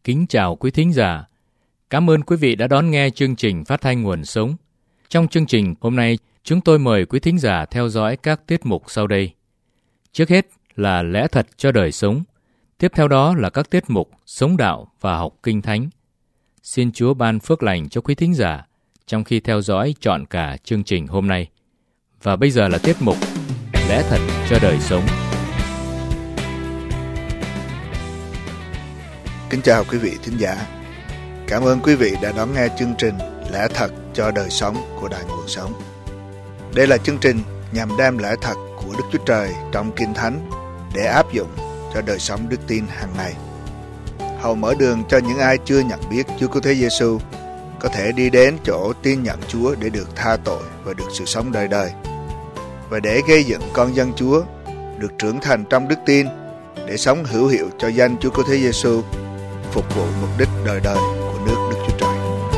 kính chào quý thính giả. Cảm ơn quý vị đã đón nghe chương trình phát thanh Nguồn Sống. Trong chương trình hôm nay, chúng tôi mời quý thính giả theo dõi các tiết mục sau đây. Trước hết là Lẽ Thật Cho Đời Sống. Tiếp theo đó là các tiết mục Sống Đạo và Học Kinh Thánh. Xin Chúa ban phước lành cho quý thính giả trong khi theo dõi trọn cả chương trình hôm nay. Và bây giờ là tiết mục Lẽ Thật Cho Đời Sống. Kính chào quý vị thính giả. Cảm ơn quý vị đã đón nghe chương trình Lẽ Thật Cho Đời Sống của Đài Nguồn Sống. Đây là chương trình nhằm đem lẽ thật của Đức Chúa Trời trong Kinh Thánh để áp dụng cho đời sống đức tin hàng ngày. Hầu mở đường cho những ai chưa nhận biết Chúa Cứu Thế Giêsu có thể đi đến chỗ tin nhận Chúa để được tha tội và được sự sống đời đời, và để gây dựng con dân Chúa được trưởng thành trong đức tin để sống hữu hiệu cho danh Chúa Cứu Thế Giêsu, phục vụ mục đích đời đời của nước Đức Chúa Trời.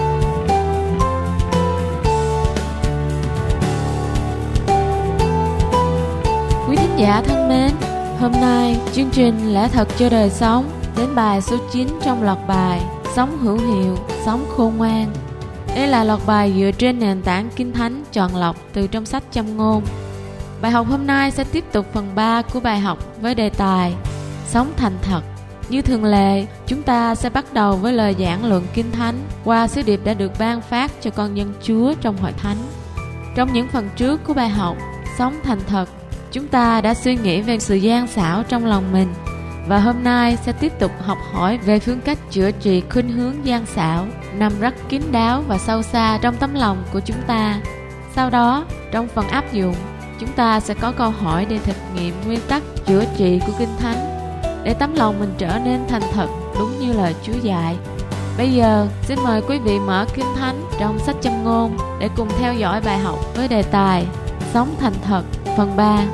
Quý thính giả thân mến, hôm nay chương trình Lẽ Thật Cho Đời Sống đến bài số 9 trong loạt bài Sống Hữu Hiệu, Sống Khôn Ngoan. Đây là loạt bài dựa trên nền tảng Kinh Thánh chọn lọc từ trong sách Châm Ngôn. Bài học hôm nay sẽ tiếp tục phần 3 của bài học với đề tài Sống Thành Thật. Như thường lệ, chúng ta sẽ bắt đầu với lời giảng luận Kinh Thánh qua sứ điệp đã được ban phát cho con dân Chúa trong hội thánh. Trong những phần trước của bài học Sống Thành Thật, chúng ta đã suy nghĩ về sự gian xảo trong lòng mình, và hôm nay sẽ tiếp tục học hỏi về phương cách chữa trị khuynh hướng gian xảo nằm rất kín đáo và sâu xa trong tấm lòng của chúng ta. Sau đó, trong phần áp dụng, chúng ta sẽ có câu hỏi để thực nghiệm nguyên tắc chữa trị của Kinh Thánh để tấm lòng mình trở nên thành thật đúng như lời Chúa dạy. Bây giờ, xin mời quý vị mở Kinh Thánh trong sách Châm Ngôn để cùng theo dõi bài học với đề tài Sống Thành Thật phần 3.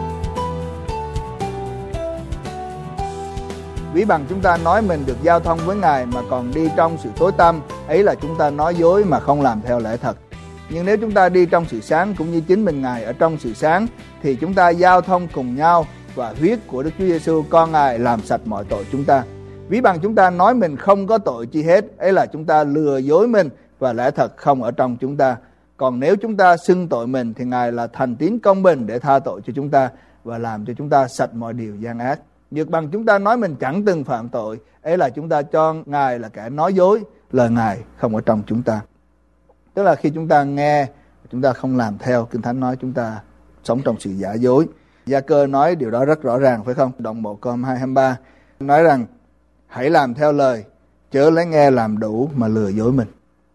Ví bằng chúng ta nói mình được giao thông với Ngài mà còn đi trong sự tối tăm, ấy là chúng ta nói dối mà không làm theo lẽ thật. Nhưng nếu chúng ta đi trong sự sáng cũng như chính mình Ngài ở trong sự sáng, thì chúng ta giao thông cùng nhau, và huyết của Đức Chúa Giêsu con Ngài làm sạch mọi tội chúng ta. Ví bằng chúng ta nói mình không có tội chi hết, ấy là chúng ta lừa dối mình và lẽ thật không ở trong chúng ta. Còn nếu chúng ta xưng tội mình thì Ngài là thành tín công bình để tha tội cho chúng ta và làm cho chúng ta sạch mọi điều gian ác. Nhược bằng chúng ta nói mình chẳng từng phạm tội, ấy là chúng ta cho Ngài là kẻ nói dối, lời Ngài không ở trong chúng ta. Tức là khi chúng ta nghe, chúng ta không làm theo Kinh Thánh nói, chúng ta sống trong sự giả dối. Gia-cơ nói điều đó rất rõ ràng, phải không? Đoạn 1 câu 2-23 nói rằng hãy làm theo lời, chớ lấy nghe làm đủ mà lừa dối mình.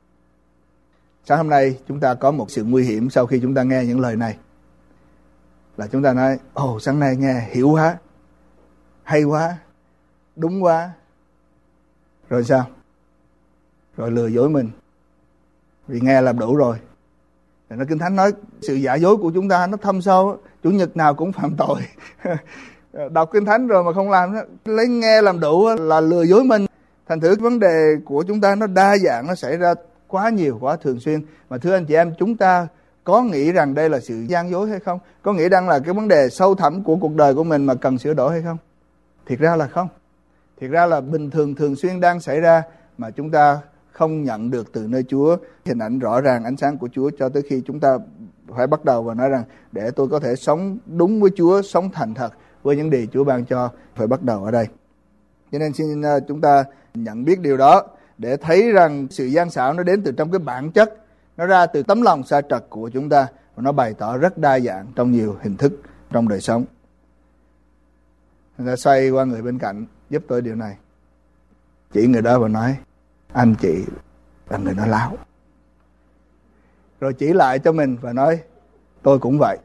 Sáng hôm nay chúng ta có một sự nguy hiểm sau khi chúng ta nghe những lời này, là chúng ta nói sáng nay nghe hiểu quá, hay quá, đúng quá. Rồi sao? Rồi lừa dối mình vì nghe làm đủ rồi. Nó Kinh Thánh nói sự giả dối của chúng ta nó thâm sâu. Chủ nhật nào cũng phạm tội. Đọc Kinh Thánh rồi mà không làm, lấy nghe làm đủ là lừa dối mình. Thành thử vấn đề của chúng ta nó đa dạng, nó xảy ra quá nhiều, quá thường xuyên. Mà thưa anh chị em, chúng ta có nghĩ rằng đây là sự gian dối hay không? Có nghĩ đang là cái vấn đề sâu thẳm của cuộc đời của mình mà cần sửa đổi hay không? Thiệt ra là không. Thiệt ra là bình thường, thường xuyên đang xảy ra mà chúng ta không nhận được từ nơi Chúa hình ảnh rõ ràng ánh sáng của Chúa, cho tới khi chúng ta phải bắt đầu và nói rằng để tôi có thể sống đúng với Chúa, sống thành thật với những điều Chúa ban cho, phải bắt đầu ở đây. Cho nên xin chúng ta nhận biết điều đó để thấy rằng sự gian xảo nó đến từ trong cái bản chất, nó ra từ tấm lòng sa trật của chúng ta, và nó bày tỏ rất đa dạng trong nhiều hình thức trong đời sống. Người ta xoay qua người bên cạnh, giúp tôi điều này, chỉ người đó và nói anh chị là người nói láo. Rồi chỉ lại cho mình và nói tôi cũng vậy.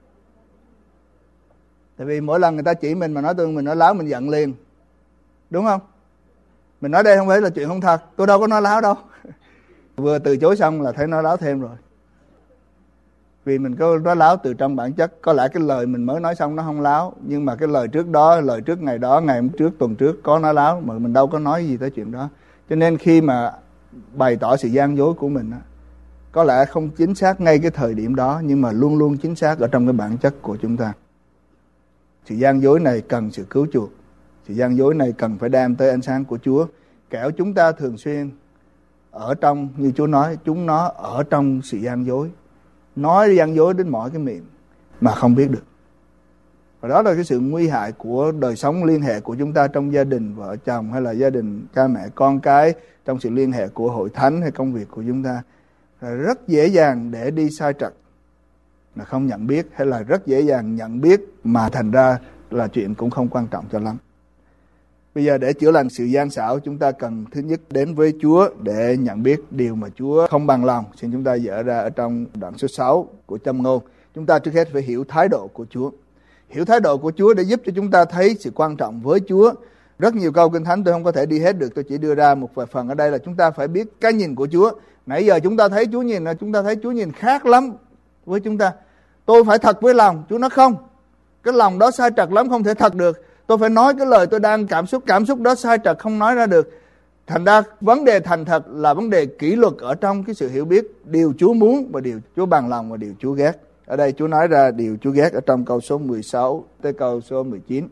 Tại vì mỗi lần người ta chỉ mình mà nói mình nói láo, mình giận liền, đúng không? Mình nói đây không phải là chuyện không thật, tôi đâu có nói láo đâu. Vừa từ chối xong là thấy nói láo thêm rồi. Vì mình có nói láo từ trong bản chất. Có lẽ cái lời mình mới nói xong nó không láo, nhưng mà cái lời trước đó, lời trước ngày đó, ngày trước, tuần trước có nói láo, mà mình đâu có nói gì tới chuyện đó. Cho nên khi mà bày tỏ sự gian dối của mình, có lẽ không chính xác ngay cái thời điểm đó, nhưng mà luôn luôn chính xác ở trong cái bản chất của chúng ta. Sự gian dối này cần sự cứu chuộc. Sự gian dối này cần phải đem tới ánh sáng của Chúa. kẻo chúng ta thường xuyên ở trong, như Chúa nói, chúng nó ở trong sự gian dối, nói gian dối đến mọi cái miệng mà không biết được. Và đó là cái sự nguy hại của đời sống liên hệ của chúng ta trong gia đình vợ chồng, hay là gia đình cha mẹ con cái, trong sự liên hệ của hội thánh hay công việc của chúng ta. Là rất dễ dàng để đi sai trật mà không nhận biết, hay là rất dễ dàng nhận biết mà thành ra là chuyện cũng không quan trọng cho lắm. Bây giờ để chữa lành sự gian xảo, chúng ta cần thứ nhất đến với Chúa để nhận biết điều mà Chúa không bằng lòng. Xin chúng ta dở ra ở trong đoạn số 6 của Châm Ngôn. Chúng ta trước hết phải hiểu thái độ của Chúa. Hiểu thái độ của Chúa để giúp cho chúng ta thấy sự quan trọng với Chúa. Rất nhiều câu Kinh Thánh tôi không có thể đi hết được, tôi chỉ đưa ra một vài phần ở đây là chúng ta phải biết cái nhìn của Chúa. Nãy giờ chúng ta thấy Chúa nhìn là chúng ta thấy Chúa nhìn khác lắm với chúng ta. Tôi phải thật với lòng, Chúa nói không. Cái lòng đó sai trật lắm, không thể thật được. Tôi phải nói cái lời tôi đang cảm xúc đó sai trật, không nói ra được. Thành ra vấn đề thành thật là vấn đề kỷ luật ở trong cái sự hiểu biết điều Chúa muốn và điều Chúa bằng lòng và điều Chúa ghét. Ở đây Chúa nói ra điều Chúa ghét ở trong câu số 16 tới câu số 19.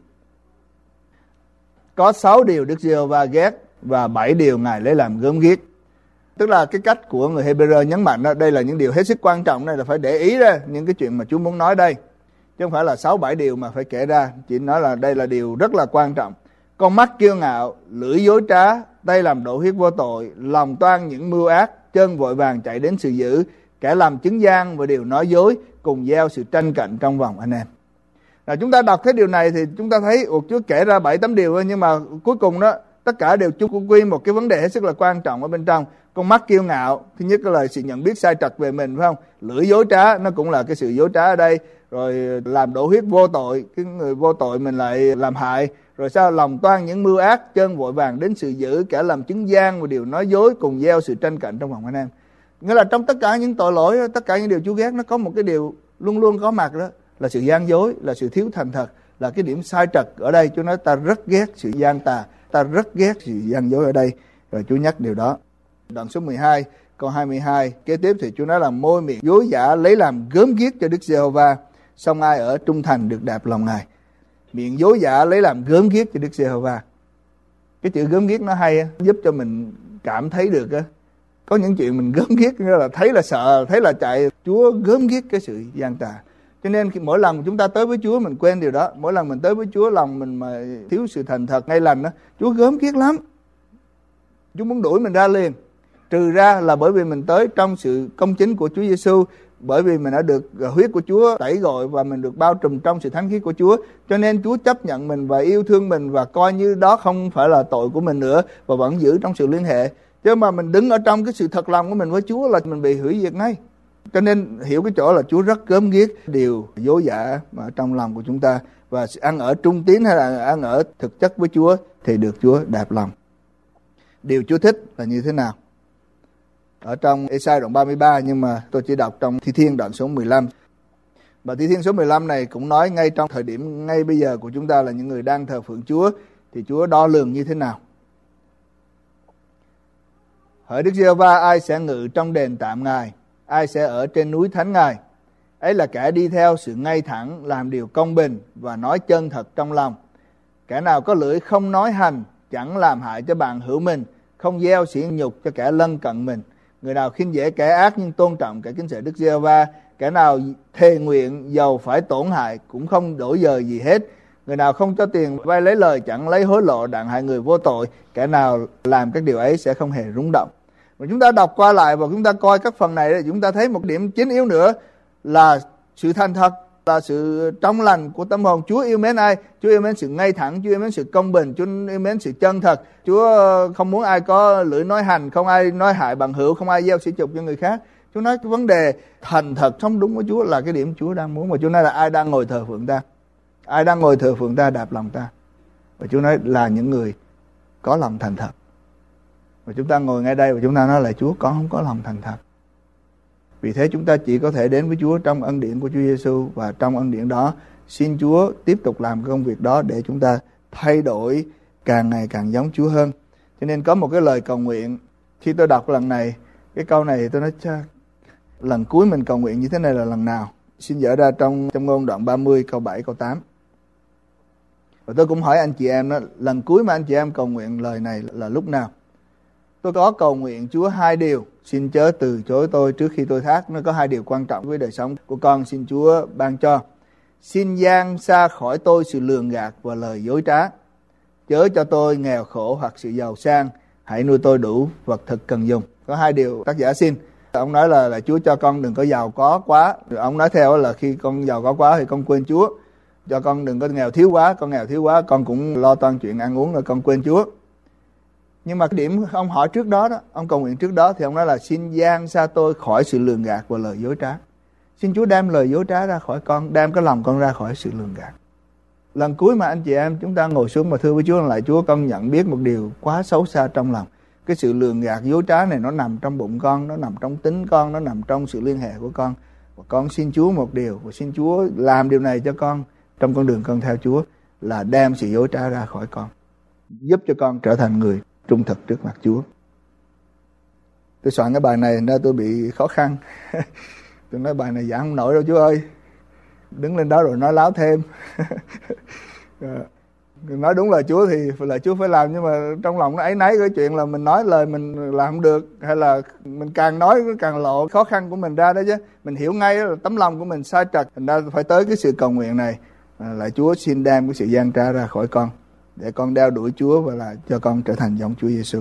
Có 6 điều Đức Giê-hô-va ghét và 7 điều Ngài lấy làm gớm ghiếc. Tức là cái cách của người Hebrew nhấn mạnh đó, đây là những điều hết sức quan trọng, đây là phải để ý ra những cái chuyện mà Chúa muốn nói đây. Chứ không phải là 6-7 điều mà phải kể ra, chỉ nói là đây là điều rất là quan trọng. Con mắt kiêu ngạo, lưỡi dối trá, tay làm đổ huyết vô tội, lòng toan những mưu ác, chân vội vàng chạy đến sự dữ, kẻ làm chứng gian và điều nói dối, cùng gieo sự tranh cạnh trong vòng anh em. Là chúng ta đọc cái điều này thì chúng ta thấy Chúa kể ra 7-8 điều thôi, nhưng mà cuối cùng đó tất cả đều chung quy một cái vấn đề hết sức là quan trọng ở bên trong. Con mắt kiêu ngạo, thứ nhất là sự nhận biết sai trật về mình, phải không? Lưỡi dối trá, nó cũng là cái sự dối trá ở đây. Rồi làm đổ huyết vô tội, cái người vô tội mình lại làm hại. Rồi sao? Lòng toan những mưu ác, chân vội vàng đến sự dữ, kẻ làm chứng gian và điều nói dối, cùng gieo sự tranh cạnh trong vòng anh em. Nghĩa là trong tất cả những tội lỗi, tất cả những điều Chúa ghét, nó có một cái điều luôn luôn có mặt đó, là sự gian dối, là sự thiếu thành thật, là cái điểm sai trật. Ở đây Chúa nói ta rất ghét sự gian tà, ta rất ghét sự gian dối ở đây. Rồi Chúa nhắc điều đó. Đoạn số 12, câu 22, kế tiếp thì Chúa nói là môi miệng dối giả lấy làm gớm ghiếc cho Đức Giê-hô-va, song ai ở trung thành được đạp lòng Ngài. Miệng dối giả lấy làm gớm ghiếc cho Đức Giê-hô-va. Cái chữ gớm ghiếc nó hay, giúp cho mình cảm thấy được. Có những chuyện mình gớm ghiếc, nghĩa là thấy là sợ, thấy là chạy. Chúa gớm ghiếc cái sự gian tà. Cho nên khi mỗi lần chúng ta tới với Chúa mình quên điều đó. Mỗi lần mình tới với Chúa lòng mình mà thiếu sự thành thật ngay lành đó, Chúa gớm ghiếc lắm. Chúa muốn đuổi mình ra liền. Trừ ra là bởi vì mình tới trong sự công chính của Chúa Giêsu, bởi vì mình đã được huyết của Chúa tẩy gọi và mình được bao trùm trong sự thánh khiết của Chúa, cho nên Chúa chấp nhận mình và yêu thương mình và coi như đó không phải là tội của mình nữa và vẫn giữ trong sự liên hệ. Chứ mà mình đứng ở trong cái sự thật lòng của mình với Chúa là mình bị hủy diệt ngay. Cho nên hiểu cái chỗ là Chúa rất gớm ghiếc điều dối giả mà trong lòng của chúng ta, và ăn ở trung tín hay là ăn ở thực chất với Chúa thì được Chúa đạp lòng. Điều Chúa thích là như thế nào? Ở trong Ê-sai đoạn 33, nhưng mà tôi chỉ đọc trong Thi Thiên đoạn số 15. Và Thi Thiên số 15 này cũng nói ngay trong thời điểm ngay bây giờ của chúng ta là những người đang thờ phượng Chúa, thì Chúa đo lường như thế nào? Hỡi Đức Giê-hô-va, ai sẽ ngự trong đền tạm Ngài? Ai sẽ ở trên núi thánh Ngài? Ấy là kẻ đi theo sự ngay thẳng, làm điều công bình và nói chân thật trong lòng. Kẻ nào có lưỡi không nói hành, chẳng làm hại cho bạn hữu mình, không gieo sỉ nhục cho kẻ lân cận mình. Người nào khinh dễ kẻ ác nhưng tôn trọng kẻ kính sợ Đức Giê-hô-va. Kẻ nào thề nguyện dầu phải tổn hại cũng không đổi dời gì hết. Người nào không cho tiền vay lấy lời, chẳng lấy hối lộ, đặng hại người vô tội. Kẻ nào làm các điều ấy sẽ không hề rung động. Và chúng ta đọc qua lại và chúng ta coi các phần này, chúng ta thấy một điểm chính yếu nữa là sự thành thật, là sự trong lành của tâm hồn. Chúa yêu mến ai? Chúa yêu mến sự ngay thẳng, Chúa yêu mến sự công bình, Chúa yêu mến sự chân thật. Chúa không muốn ai có lưỡi nói hành, không ai nói hại bằng hữu, không ai gieo sỉ nhục cho người khác. Chúa nói cái vấn đề thành thật sống đúng với Chúa là cái điểm Chúa đang muốn. Và Chúa nói là ai đang ngồi thờ phượng ta? Ai đang ngồi thờ phượng ta đạp lòng ta? Và Chúa nói là những người có lòng thành thật. Và chúng ta ngồi ngay đây và chúng ta nói là Chúa con không có lòng thành thật. Vì thế chúng ta chỉ có thể đến với Chúa trong ân điển của Chúa Giêsu, và trong ân điển đó xin Chúa tiếp tục làm công việc đó để chúng ta thay đổi càng ngày càng giống Chúa hơn. Cho nên có một cái lời cầu nguyện, khi tôi đọc lần này, cái câu này thì tôi nói lần cuối mình cầu nguyện như thế này là lần nào? Xin dở ra trong Châm Ngôn đoạn 30 câu 7 câu 8. Và tôi cũng hỏi anh chị em đó, lần cuối mà anh chị em cầu nguyện lời này là lúc nào? Tôi có cầu nguyện Chúa 2 điều, xin chớ từ chối tôi trước khi tôi thác. Nó có 2 điều quan trọng với đời sống của con, xin Chúa ban cho. Xin giang xa khỏi tôi sự lường gạt và lời dối trá. Chớ cho tôi nghèo khổ hoặc sự giàu sang, hãy nuôi tôi đủ vật thực cần dùng. Có 2 điều tác giả xin. Ông nói là Chúa cho con đừng có giàu có quá. Rồi ông nói theo là khi con giàu có quá thì con quên Chúa. Cho con đừng có nghèo thiếu quá. Con nghèo thiếu quá con cũng lo toan chuyện ăn uống rồi con quên Chúa. Nhưng mà cái điểm ông hỏi trước đó, ông cầu nguyện trước đó thì ông nói là xin giang xa tôi khỏi sự lường gạt và lời dối trá. Xin Chúa đem lời dối trá ra khỏi con, đem cái lòng con ra khỏi sự lường gạt. Lần cuối mà anh chị em chúng ta ngồi xuống mà thưa với Chúa lại, Chúa con nhận biết một điều quá xấu xa trong lòng. Cái sự lường gạt dối trá này nó nằm trong bụng con, nó nằm trong tính con, nó nằm trong sự liên hệ của con. Và con xin Chúa một điều, và xin Chúa làm điều này cho con trong con đường con theo Chúa, là đem sự dối trá ra khỏi con, giúp cho con trở thành người trung thực trước mặt Chúa. Tôi soạn cái bài này nên tôi bị khó khăn. Tôi nói bài này giảng không nổi đâu Chúa ơi. Đứng lên đó rồi nói láo thêm. Nói đúng là Chúa thì là Chúa phải làm, nhưng mà trong lòng nó áy náy cái chuyện là mình nói lời mình làm không được, hay là mình càng nói càng lộ khó khăn của mình ra đó chứ. Mình hiểu ngay là tấm lòng của mình sai trật, thành ra phải tới cái sự cầu nguyện này là Chúa xin đem cái sự gian trá ra khỏi con, để con đeo đuổi Chúa và là cho con trở thành giống Chúa Giêsu.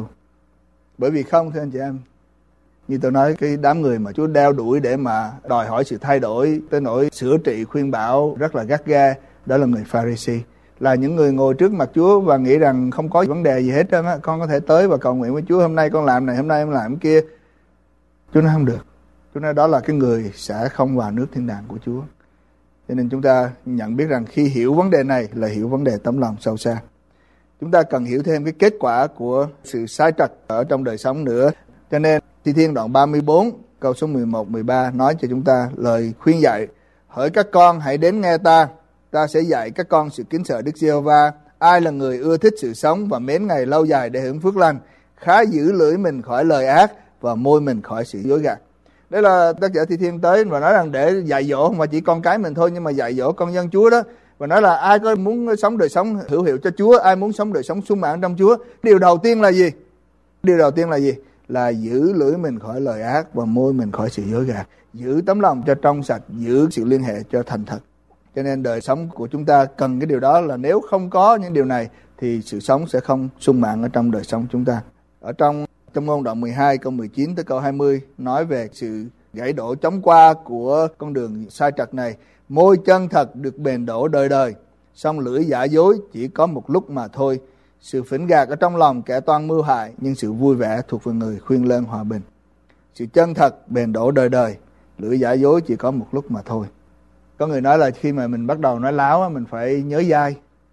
Bởi vì không thưa anh chị em, như tôi nói, cái đám người mà Chúa đeo đuổi để mà đòi hỏi sự thay đổi tới nỗi sửa trị khuyên bảo rất là gắt ghe, đó là người Pha-ri-si, là những người ngồi trước mặt Chúa và nghĩ rằng không có vấn đề gì hết trơn á, con có thể tới và cầu nguyện với Chúa, hôm nay con làm này, hôm nay em làm cái kia. Chúa nói không được. Chúa nói đó là cái người sẽ không vào nước thiên đàng của Chúa. Cho nên chúng ta nhận biết rằng khi hiểu vấn đề này là hiểu vấn đề tấm lòng sâu xa. Chúng ta cần hiểu thêm cái kết quả của sự sai trật ở trong đời sống nữa. Cho nên Thi Thiên đoạn 34 câu số 11-13 nói cho chúng ta lời khuyên dạy: hỡi các con hãy đến nghe ta, ta sẽ dạy các con sự kính sợ Đức Giê-hô-va. Ai là người ưa thích sự sống và mến ngày lâu dài để hưởng phước lành, khá giữ lưỡi mình khỏi lời ác và môi mình khỏi sự dối gạt. Đây là tác giả Thi Thiên tới và nói rằng để dạy dỗ không phải chỉ con cái mình thôi, nhưng mà dạy dỗ con dân Chúa đó. Và nói là ai có muốn sống đời sống hữu hiệu cho Chúa, ai muốn sống đời sống sung mãn trong Chúa, điều đầu tiên là gì? Điều đầu tiên là gì? Là giữ lưỡi mình khỏi lời ác và môi mình khỏi sự dối gạt. Giữ tấm lòng cho trong sạch, giữ sự liên hệ cho thành thật. Cho nên đời sống của chúng ta cần cái điều đó, là nếu không có những điều này thì sự sống sẽ không sung mãn ở trong đời sống chúng ta. Ở trong Ngôn đoạn 12 câu 19 tới câu 20 nói về sự gãy đổ chóng qua của con đường sai trật này. Môi chân thật được bền đổ đời đời, song lưỡi giả dối chỉ có một lúc mà thôi. Sự phỉnh gạt ở trong lòng kẻ toan mưu hại, nhưng sự vui vẻ thuộc về người khuyên lơn hòa bình. Sự chân thật bền đổ đời đời, lưỡi giả dối chỉ có một lúc mà thôi. Có người nói là khi mà mình bắt đầu nói láo mình phải nhớ dai.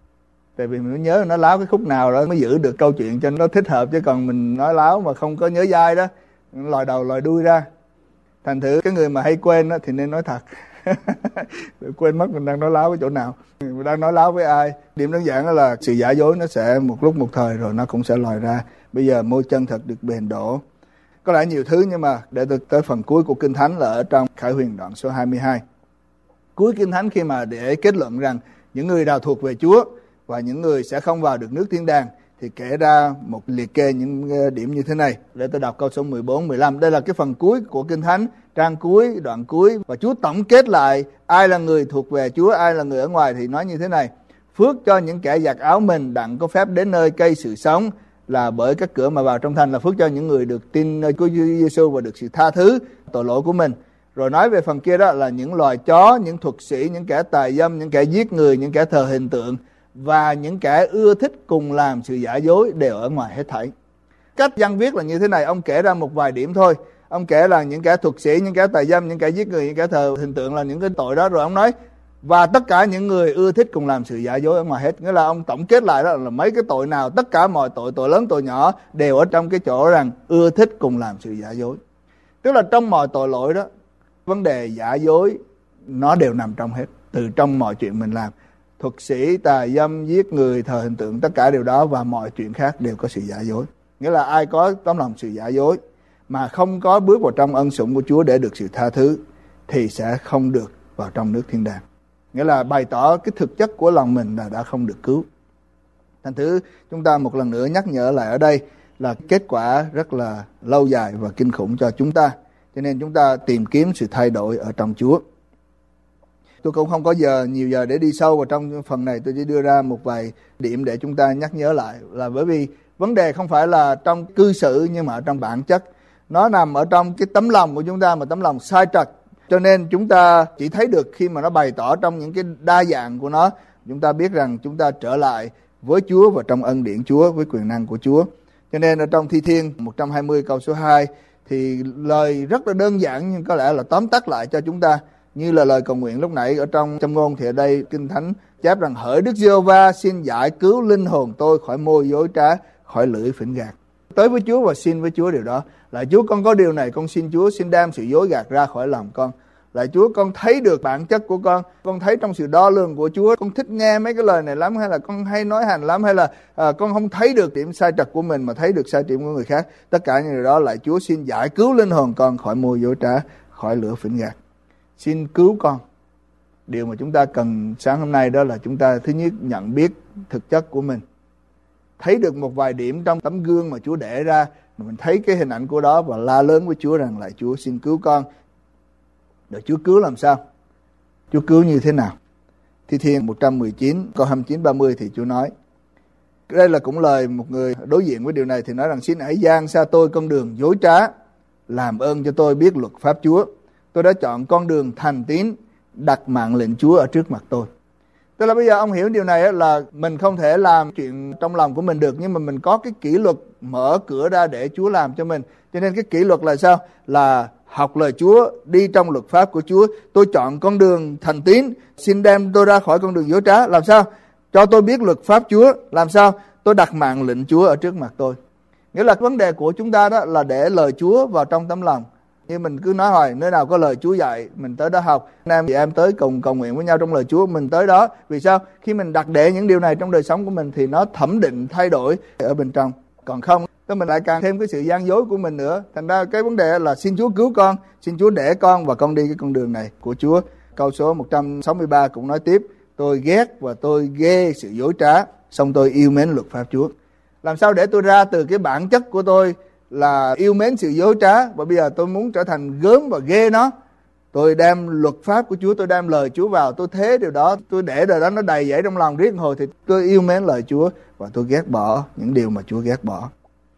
Tại vì mình nhớ nói láo cái khúc nào đó mới giữ được câu chuyện cho nó thích hợp, chứ còn mình nói láo mà không có nhớ dai đó, lòi đầu lòi đuôi ra. Thành thử cái người mà hay quên đó thì nên nói thật. Quên mất mình đang nói láo với chỗ nào, mình đang nói láo với ai. Điểm đơn giản đó là sự giả dối nó sẽ một lúc một thời rồi nó cũng sẽ lòi ra. Bây giờ môi chân thật được bền đổ. Có lẽ nhiều thứ, nhưng mà để tới phần cuối của Kinh Thánh là ở trong Khải Huyền đoạn số 22. Cuối Kinh Thánh khi mà để kết luận rằng những người nào thuộc về Chúa và những người sẽ không vào được nước thiên đàng thì kể ra một liệt kê những điểm như thế này. Để tôi đọc câu số 14-15. Đây là cái phần cuối của Kinh Thánh, trang cuối, đoạn cuối. Và Chúa tổng kết lại ai là người thuộc về Chúa, ai là người ở ngoài thì nói như thế này: phước cho những kẻ giặt áo mình đặng có phép đến nơi cây sự sống, là bởi các cửa mà vào trong thành. Là phước cho những người được tin nơi Chúa Giêsu và được sự tha thứ tội lỗi của mình. Rồi nói về phần kia đó là những loài chó, những thuật sĩ, những kẻ tà dâm, những kẻ giết người, những kẻ thờ hình tượng và những kẻ ưa thích cùng làm sự giả dối đều ở ngoài hết thảy. Cách văn viết là như thế này, ông kể ra một vài điểm thôi. Ông kể là những kẻ thuật sĩ, những kẻ tà dâm, những kẻ giết người, những kẻ thờ hình tượng là những cái tội đó. Rồi ông nói và tất cả những người ưa thích cùng làm sự giả dối ở ngoài hết. Nghĩa là ông tổng kết lại đó là mấy cái tội nào, tất cả mọi tội, tội lớn tội nhỏ đều ở trong cái chỗ rằng ưa thích cùng làm sự giả dối. Tức là trong mọi tội lỗi đó, vấn đề giả dối nó đều nằm trong hết, từ trong mọi chuyện mình làm. Thuật sĩ, tà dâm, giết người, thờ hình tượng, tất cả điều đó và mọi chuyện khác đều có sự giả dối. Nghĩa là ai có tấm lòng sự giả dối mà không có bước vào trong ân sủng của Chúa để được sự tha thứ thì sẽ không được vào trong nước thiên đàng. Nghĩa là bày tỏ cái thực chất của lòng mình là đã không được cứu. Thành thử chúng ta một lần nữa nhắc nhở lại ở đây là kết quả rất là lâu dài và kinh khủng cho chúng ta. Cho nên chúng ta tìm kiếm sự thay đổi ở trong Chúa. Tôi cũng không có nhiều giờ để đi sâu vào trong phần này. Tôi chỉ đưa ra một vài điểm để chúng ta nhắc nhớ lại. Là bởi vì vấn đề không phải là trong cư xử, nhưng mà ở trong bản chất. Nó nằm ở trong cái tấm lòng của chúng ta, mà tấm lòng sai trật. Cho nên chúng ta chỉ thấy được khi mà nó bày tỏ trong những cái đa dạng của nó. Chúng ta biết rằng chúng ta trở lại với Chúa và trong ân điển Chúa, với quyền năng của Chúa. Cho nên ở trong Thi Thiên 120 câu số 2 thì lời rất là đơn giản, nhưng có lẽ là tóm tắt lại cho chúng ta, như là lời cầu nguyện lúc nãy ở trong Châm Ngôn. Thì ở đây Kinh Thánh chép rằng: hỡi Đức Giê-hô-va, xin giải cứu linh hồn tôi khỏi môi dối trá, khỏi lưỡi phỉnh gạt. Tới với Chúa và xin với Chúa điều đó là: Chúa, con có điều này, con xin Chúa, xin đem sự dối gạt ra khỏi lòng con. Lại Chúa, con thấy được bản chất của con thấy trong sự đo lường của Chúa, con thích nghe mấy cái lời này lắm, hay là con hay nói hành lắm, hay là con không thấy được điểm sai trật của mình mà thấy được sai điểm của người khác. Tất cả những điều đó lại Chúa xin giải cứu linh hồn con khỏi môi dối trá, khỏi lửa phỉnh gạt. Xin cứu con. Điều mà chúng ta cần sáng hôm nay đó là chúng ta thứ nhất nhận biết thực chất của mình, thấy được một vài điểm trong tấm gương mà Chúa để ra, mình thấy cái hình ảnh của đó và la lớn với Chúa rằng: lại Chúa xin cứu con. Rồi Chúa cứu làm sao? Chúa cứu như thế nào? Thi Thiên 119 câu 29-30 thì Chúa nói, đây là cũng lời một người đối diện với điều này, thì nói rằng: xin hãy giang xa tôi con đường dối trá, làm ơn cho tôi biết luật pháp Chúa. Tôi đã chọn con đường thành tín, đặt mạng lệnh Chúa ở trước mặt tôi. Tức là bây giờ ông hiểu điều này là mình không thể làm chuyện trong lòng của mình được, nhưng mà mình có cái kỷ luật mở cửa ra để Chúa làm cho mình. Cho nên cái kỷ luật là sao? Là học lời Chúa, đi trong luật pháp của Chúa. Tôi chọn con đường thành tín, xin đem tôi ra khỏi con đường dối trá. Làm sao? Cho tôi biết luật pháp Chúa. Làm sao? Tôi đặt mạng lệnh Chúa ở trước mặt tôi. Nghĩa là vấn đề của chúng ta đó là để lời Chúa vào trong tấm lòng. Như mình cứ nói hoài, nơi nào có lời Chúa dạy mình tới đó học. Anh em tới cùng cầu nguyện với nhau trong lời Chúa, mình tới đó. Vì sao? Khi mình đặt để những điều này trong đời sống của mình thì nó thẩm định thay đổi ở bên trong. Còn không, thì mình lại càng thêm cái sự gian dối của mình nữa. Thành ra cái vấn đề là xin Chúa cứu con, xin Chúa để con và con đi cái con đường này của Chúa. Câu số 163 cũng nói tiếp: tôi ghét và tôi ghê sự dối trá, song tôi yêu mến luật pháp Chúa. Làm sao để tôi ra từ cái bản chất của tôi là yêu mến sự dối trá, và bây giờ tôi muốn trở thành gớm và ghê nó? Tôi đem luật pháp của Chúa, tôi đem lời Chúa vào, tôi thế điều đó, tôi để điều đó nó đầy dẫy trong lòng riết hồi, thì tôi yêu mến lời Chúa và tôi ghét bỏ những điều mà Chúa ghét bỏ.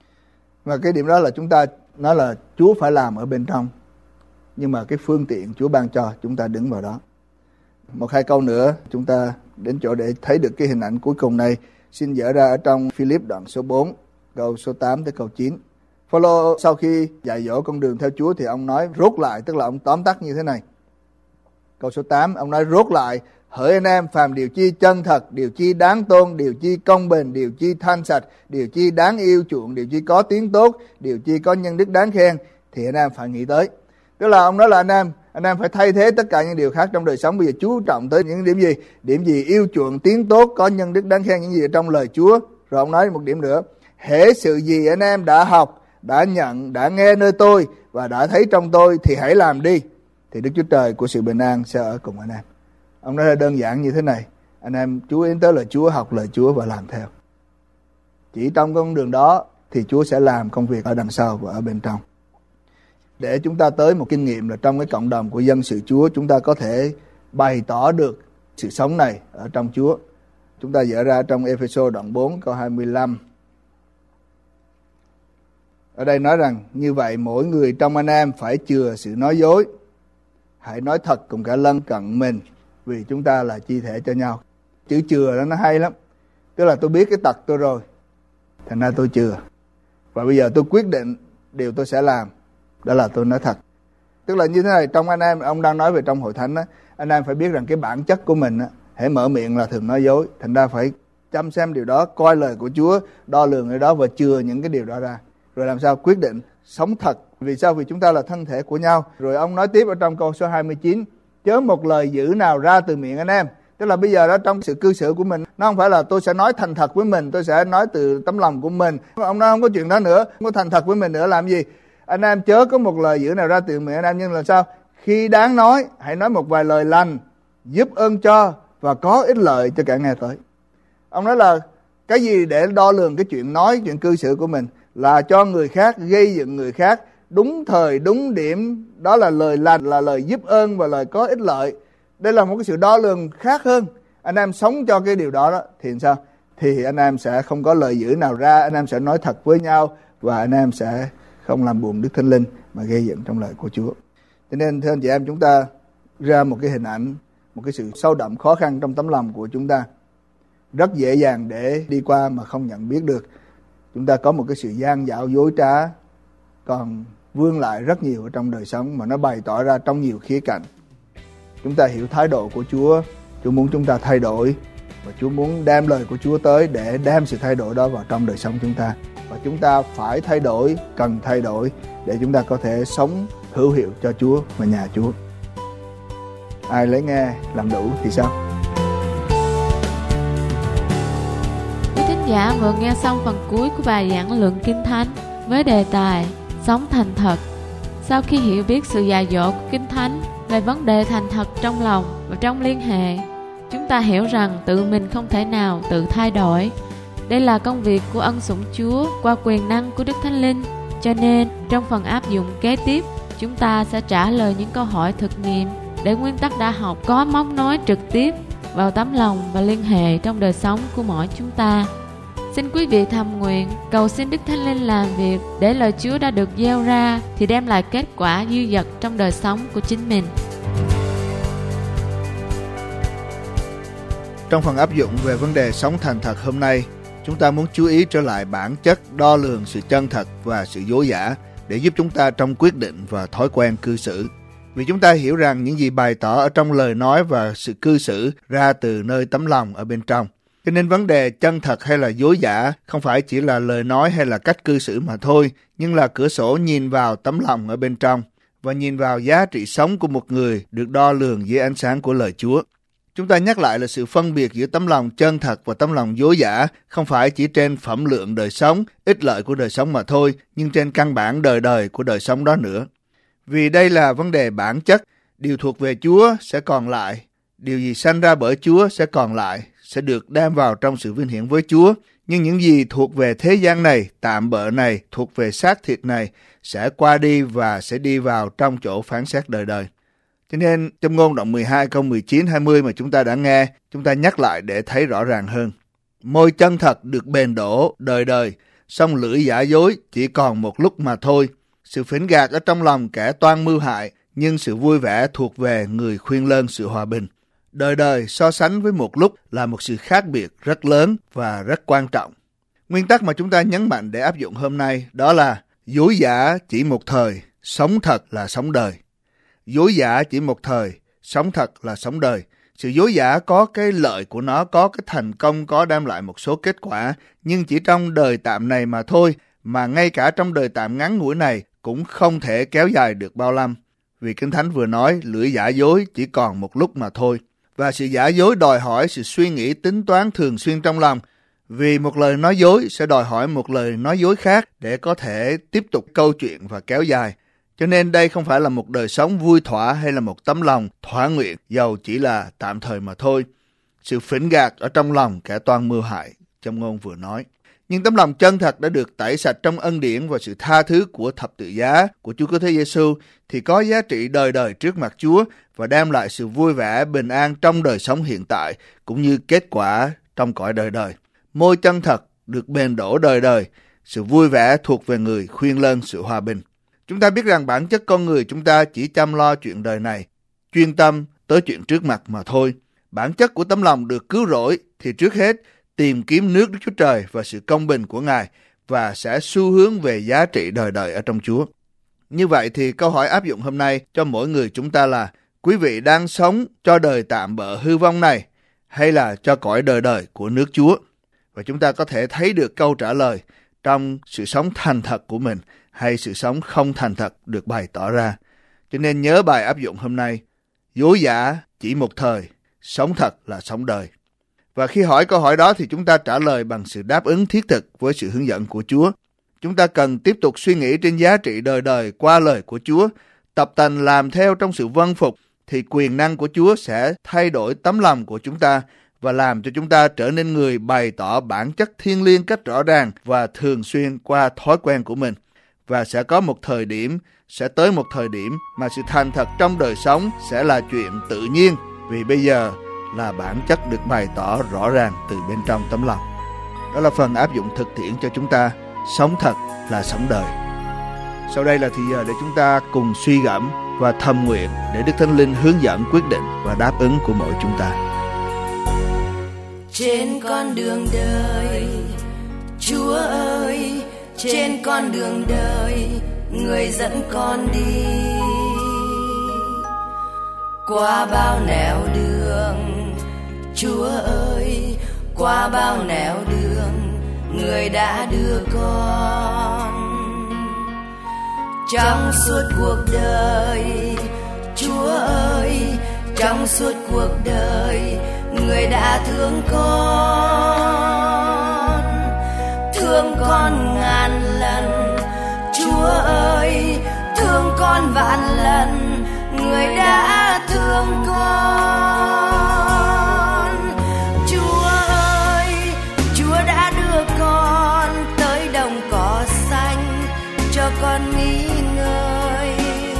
Và cái điểm đó là chúng ta nói là Chúa phải làm ở bên trong, nhưng mà cái phương tiện Chúa ban cho chúng ta đứng vào đó. Một hai câu nữa chúng ta đến chỗ để thấy được cái hình ảnh cuối cùng này. Xin dở ra ở trong Philip đoạn số 4 câu số 8 tới câu 9. Phaolô sau khi dạy dỗ con đường theo Chúa thì ông nói rốt lại, tức là ông tóm tắt như thế này. Câu số 8 ông nói rốt lại: hỡi anh em, phàm điều chi chân thật, điều chi đáng tôn, điều chi công bình, điều chi thanh sạch, điều chi đáng yêu chuộng, điều chi có tiếng tốt, điều chi có nhân đức đáng khen, thì anh em phải nghĩ tới. Tức là ông nói là anh em phải thay thế tất cả những điều khác trong đời sống. Bây giờ chú trọng tới những điểm gì? Điểm gì? Yêu chuộng, tiếng tốt, có nhân đức đáng khen, những gì ở trong lời Chúa. Rồi ông nói một điểm nữa: hễ sự gì anh em đã học, đã nhận, đã nghe nơi tôi và đã thấy trong tôi thì hãy làm đi, thì Đức Chúa Trời của sự bình an sẽ ở cùng anh em. Ông nói là đơn giản như thế này: anh em chú ý tới lời Chúa, học lời Chúa và làm theo. Chỉ trong con đường đó thì Chúa sẽ làm công việc ở đằng sau và ở bên trong. Để chúng ta tới một kinh nghiệm là trong cái cộng đồng của dân sự Chúa, chúng ta có thể bày tỏ được sự sống này ở trong Chúa. Chúng ta dở ra trong Ê-phê-sô đoạn 4 câu 25. Ở đây nói rằng: như vậy mỗi người trong anh em phải chừa sự nói dối, hãy nói thật cùng cả lân cận mình, vì chúng ta là chi thể cho nhau. Chữ chừa đó nó hay lắm. Tức là tôi biết cái tật tôi rồi, thành ra tôi chừa. Và bây giờ tôi quyết định điều tôi sẽ làm, đó là tôi nói thật. Tức là như thế này, trong anh em, ông đang nói về trong hội thánh á, anh em phải biết rằng cái bản chất của mình á, hễ mở miệng là thường nói dối. Thành ra phải chăm xem điều đó, coi lời của Chúa, đo lường cái đó và chừa những cái điều đó ra. Rồi làm sao quyết định sống thật. Vì sao? Vì chúng ta là thân thể của nhau. Rồi ông nói tiếp ở trong câu số 29: chớ một lời dữ nào ra từ miệng anh em. Tức là bây giờ đó, trong sự cư xử của mình, nó không phải là tôi sẽ nói thành thật với mình, tôi sẽ nói từ tấm lòng của mình. Ông nói không có chuyện đó nữa, không có thành thật với mình nữa. Làm gì? Anh em chớ có một lời dữ nào ra từ miệng anh em, nhưng là sao? Khi đáng nói, hãy nói một vài lời lành, giúp ơn cho và có ích lợi cho cả nghe tới. Ông nói là cái gì để đo lường cái chuyện nói, chuyện cư xử của mình? là cho người khác, gây dựng người khác đúng thời, đúng điểm. Đó là lời lành, là lời giúp ơn và lời có ích lợi. Đây là một cái sự đo lường khác hơn. Anh em sống cho cái điều đó thì sao? Thì anh em sẽ không có lời dữ nào ra, anh em sẽ nói thật với nhau và anh em sẽ không làm buồn Đức Thánh Linh mà gây dựng trong lời của Chúa. Cho nên thưa anh chị em, chúng ta ra một cái hình ảnh, một cái sự sâu đậm khó khăn trong tấm lòng của chúng ta. Rất dễ dàng để đi qua mà không nhận biết được. Chúng ta có một cái sự gian dảo dối trá còn vương lại rất nhiều ở trong đời sống, mà nó bày tỏ ra trong nhiều khía cạnh. Chúng ta hiểu thái độ của Chúa, Chúa muốn chúng ta thay đổi, và Chúa muốn đem lời của Chúa tới để đem sự thay đổi đó vào trong đời sống chúng ta. Và chúng ta phải thay đổi, cần thay đổi để chúng ta có thể sống hữu hiệu cho Chúa và nhà Chúa. Ai lấy nghe làm đủ thì sao? Quý thính giả vừa nghe xong phần cuối của bài giảng luận Kinh Thánh với đề tài Sống thành thật. Sau khi hiểu biết sự dạy dỗ của Kinh Thánh về vấn đề thành thật trong lòng và trong liên hệ, chúng ta hiểu rằng tự mình không thể nào tự thay đổi. Đây là công việc của ân sủng Chúa qua quyền năng của Đức Thánh Linh. Cho nên, trong phần áp dụng kế tiếp, chúng ta sẽ trả lời những câu hỏi thực nghiệm để nguyên tắc đã học có móc nối trực tiếp vào tấm lòng và liên hệ trong đời sống của mỗi chúng ta. Xin quý vị thầm nguyện, cầu xin Đức Thánh Linh làm việc để lời Chúa đã được gieo ra thì đem lại kết quả dư dật trong đời sống của chính mình. Trong phần áp dụng về vấn đề sống thành thật hôm nay, chúng ta muốn chú ý trở lại bản chất đo lường sự chân thật và sự dối giả để giúp chúng ta trong quyết định và thói quen cư xử. Vì chúng ta hiểu rằng những gì bày tỏ ở trong lời nói và sự cư xử ra từ nơi tấm lòng ở bên trong. Cho nên vấn đề chân thật hay là dối giả không phải chỉ là lời nói hay là cách cư xử mà thôi, nhưng là cửa sổ nhìn vào tấm lòng ở bên trong và nhìn vào giá trị sống của một người được đo lường dưới ánh sáng của lời Chúa. Chúng ta nhắc lại là sự phân biệt giữa tấm lòng chân thật và tấm lòng dối giả không phải chỉ trên phẩm lượng đời sống, ích lợi của đời sống mà thôi, nhưng trên căn bản đời đời của đời sống đó nữa. Vì đây là vấn đề bản chất, điều thuộc về Chúa sẽ còn lại, điều gì sanh ra bởi Chúa sẽ còn lại, sẽ được đem vào trong sự vinh hiển với Chúa. Nhưng những gì thuộc về thế gian này, tạm bợ này, thuộc về xác thịt này, sẽ qua đi và sẽ đi vào trong chỗ phán xét đời đời. Cho nên trong Ngôn đoạn 12 câu 19-20 mà chúng ta đã nghe, chúng ta nhắc lại để thấy rõ ràng hơn. Môi chân thật được bền đổ đời đời, song lưỡi giả dối chỉ còn một lúc mà thôi. Sự phỉnh gạt ở trong lòng kẻ toan mưu hại, nhưng sự vui vẻ thuộc về người khuyên lơn sự hòa bình. Đời đời so sánh với một lúc là một sự khác biệt rất lớn và rất quan trọng. Nguyên tắc mà chúng ta nhấn mạnh để áp dụng hôm nay đó là dối giả chỉ một thời, sống thật là sống đời. Dối giả chỉ một thời, sống thật là sống đời. Sự dối giả có cái lợi của nó, có cái thành công, có đem lại một số kết quả, nhưng chỉ trong đời tạm này mà thôi, mà ngay cả trong đời tạm ngắn ngủi này cũng không thể kéo dài được bao năm. Vì Kinh Thánh vừa nói, lưỡi giả dối chỉ còn một lúc mà thôi. Và sự giả dối đòi hỏi sự suy nghĩ tính toán thường xuyên trong lòng. Vì một lời nói dối sẽ đòi hỏi một lời nói dối khác để có thể tiếp tục câu chuyện và kéo dài. Cho nên đây không phải là một đời sống vui thỏa hay là một tấm lòng thỏa nguyện, dầu chỉ là tạm thời mà thôi. Sự phỉnh gạt ở trong lòng kẻ toan mưu hại, trong Ngôn vừa nói. Nhưng tấm lòng chân thật đã được tẩy sạch trong ân điển và sự tha thứ của thập tự giá của Chúa Cứu Thế Giêsu thì có giá trị đời đời trước mặt Chúa và đem lại sự vui vẻ, bình an trong đời sống hiện tại cũng như kết quả trong cõi đời đời. Môi chân thật được bền đổ đời đời, sự vui vẻ thuộc về người khuyên lơn sự hòa bình. Chúng ta biết rằng bản chất con người chúng ta chỉ chăm lo chuyện đời này, chuyên tâm tới chuyện trước mặt mà thôi. Bản chất của tấm lòng được cứu rỗi thì trước hết tìm kiếm nước Đức Chúa Trời và sự công bình của Ngài và sẽ xu hướng về giá trị đời đời ở trong Chúa. Như vậy thì câu hỏi áp dụng hôm nay cho mỗi người chúng ta là: quý vị đang sống cho đời tạm bợ hư vong này hay là cho cõi đời đời của nước Chúa? Và chúng ta có thể thấy được câu trả lời trong sự sống thành thật của mình hay sự sống không thành thật được bày tỏ ra. Cho nên nhớ bài áp dụng hôm nay: dối giả chỉ một thời, sống thật là sống đời. Và khi hỏi câu hỏi đó thì chúng ta trả lời bằng sự đáp ứng thiết thực với sự hướng dẫn của Chúa. Chúng ta cần tiếp tục suy nghĩ trên giá trị đời đời qua lời của Chúa, tập tành làm theo trong sự vâng phục thì quyền năng của Chúa sẽ thay đổi tấm lòng của chúng ta và làm cho chúng ta trở nên người bày tỏ bản chất thiêng liêng cách rõ ràng và thường xuyên qua thói quen của mình. Và sẽ tới một thời điểm mà sự thành thật trong đời sống sẽ là chuyện tự nhiên, vì bây giờ là bản chất được bày tỏ rõ ràng từ bên trong tấm lòng. Đó là phần áp dụng thực tiễn cho chúng ta. Sống thật là sống đời. Sau đây là thời giờ để chúng ta cùng suy gẫm và thầm nguyện để Đức Thánh Linh hướng dẫn, quyết định và đáp ứng của mỗi chúng ta. Trên con đường đời, Chúa ơi, trên con đường đời, người dẫn con đi. Qua bao nẻo đường, Chúa ơi, qua bao nẻo đường, người đã đưa con. Trong suốt cuộc đời, Chúa ơi, trong suốt cuộc đời, người đã thương con ngàn lần. Chúa ơi, thương con vạn lần, người đã thương con. Chúa ơi, Chúa đã đưa con tới đồng cỏ xanh cho con nghỉ ngơi.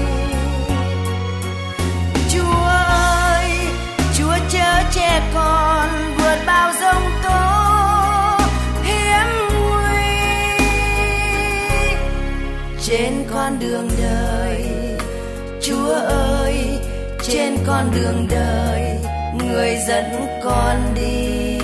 Chúa ơi, Chúa chở che con vượt bao giông tố hiểm nguy. Trên con đường đời, Chúa ơi, trên con đường đời, người dẫn con đi.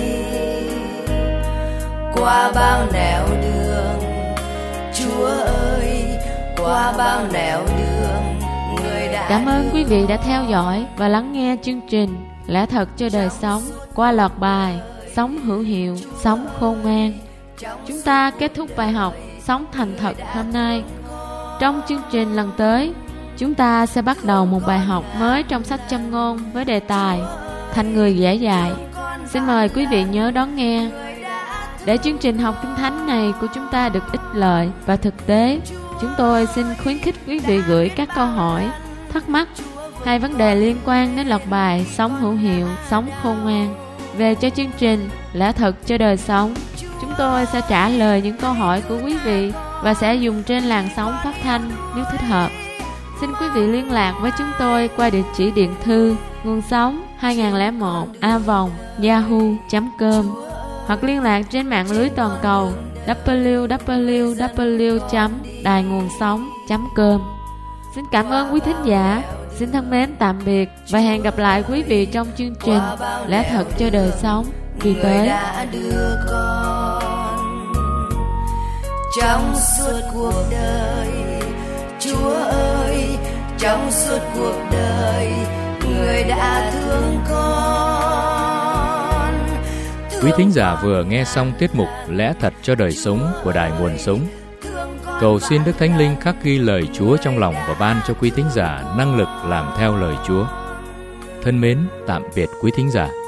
Qua bao nẻo đường, Chúa ơi, qua bao nẻo đường, người đã. Cảm ơn quý vị đã theo dõi và lắng nghe chương trình Lẽ Thật cho Đời Sống qua loạt bài Sống Hữu Hiệu, Sống Khôn Ngoan. Chúng ta kết thúc bài học Sống Thành Thật hôm nay. Trong chương trình lần tới, chúng ta sẽ bắt đầu một bài học mới trong sách Châm Ngôn với đề tài Thành Người Dễ Dạy. Xin mời quý vị nhớ đón nghe. Để chương trình học Kinh Thánh này của chúng ta được ích lợi và thực tế, chúng tôi xin khuyến khích quý vị gửi các câu hỏi, thắc mắc hay vấn đề liên quan đến loạt bài Sống Hữu Hiệu, Sống Khôn Ngoan về cho chương trình Lẽ Thật cho Đời Sống. Chúng tôi sẽ trả lời những câu hỏi của quý vị và sẽ dùng trên làn sóng phát thanh nếu thích hợp. Xin quý vị liên lạc với chúng tôi qua địa chỉ điện thư nguồn sống 2001a@yahoo.com hoặc liên lạc trên mạng lưới toàn cầu www.dainguonsong.com. Xin cảm ơn quý thính giả. Xin thân mến tạm biệt và hẹn gặp lại quý vị trong chương trình Lẽ Thật cho Đời Sống kỳ tới. Trong suốt cuộc đời, Chúa ơi, trong suốt cuộc đời, người đã thương con. Quý thính giả vừa nghe xong tiết mục Lẽ Thật cho Đời Sống của Đài Nguồn Sống. Cầu xin Đức Thánh Linh khắc ghi lời Chúa trong lòng và ban cho quý thính giả năng lực làm theo lời Chúa. Thân mến, tạm biệt quý thính giả.